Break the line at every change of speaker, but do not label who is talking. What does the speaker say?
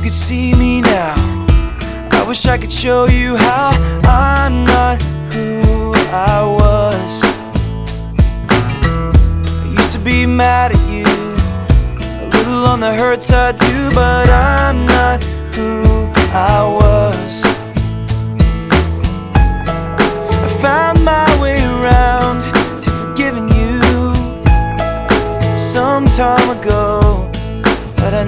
could see me now, I wish I could show you how I'm not who I was. I used to be mad at you, a little on the hurt side too, but I'm not who I was. I found my way around to forgiving you some time ago.